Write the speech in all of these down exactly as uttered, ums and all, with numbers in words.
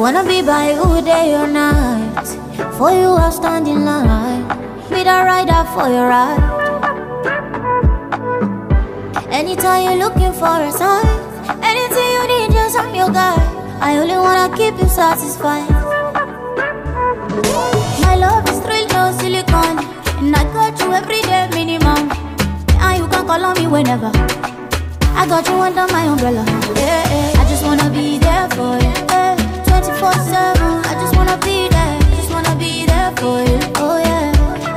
wanna be by you day or night. For you I'll stand in line. Be the rider for your ride. Anytime you're looking for a sign, anything you need, just I'm your guy. I only wanna keep you satisfied. My love is real, no silicone, and I got you every day minimum. And you can call on me whenever. I got you under my umbrella. Yeah, yeah. I just wanna be there for you. Yeah. twenty-four seven. I just wanna be there. Just wanna be there for you. Oh yeah.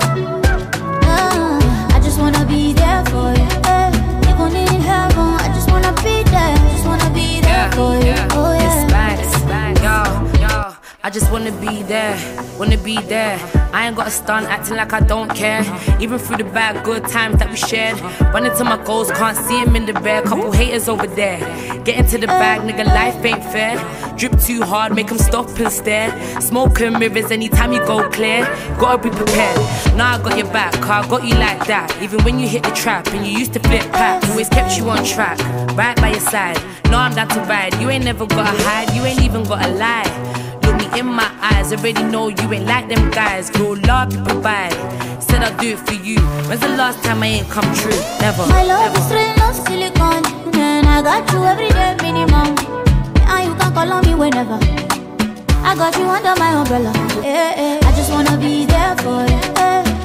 Uh, I just wanna be there for you. Yeah. Even in heaven, I just wanna be there. Just wanna be there yeah, for you. Yeah. Oh yeah. It's bad, it's bad. Yo, yo. I just wanna be there, wanna be there. I ain't got a stunt, acting like I don't care. Even through the bad, good times that we shared. Running to my goals, can't see him in the rear. Couple haters over there. Get into the bag, nigga, life ain't fair. Drip too hard, make him stop and stare. Smoking mirrors anytime you go clear. Gotta be prepared. Now I got your back, car, I got you like that. Even when you hit the trap and you used to flip packs. Always kept you on track, right by your side. Know I'm down to ride, you ain't never gotta hide. You ain't even gotta lie. Look me in my eyes, already know you ain't like them guys. Real love you provide, said I'll do it for you. When's the last time I ain't come true? Never. My love never. is real, no silicone, and I got you every day minimum. And you can call on me whenever. I got you under my umbrella. Yeah, yeah. I just wanna be there for you. Yeah.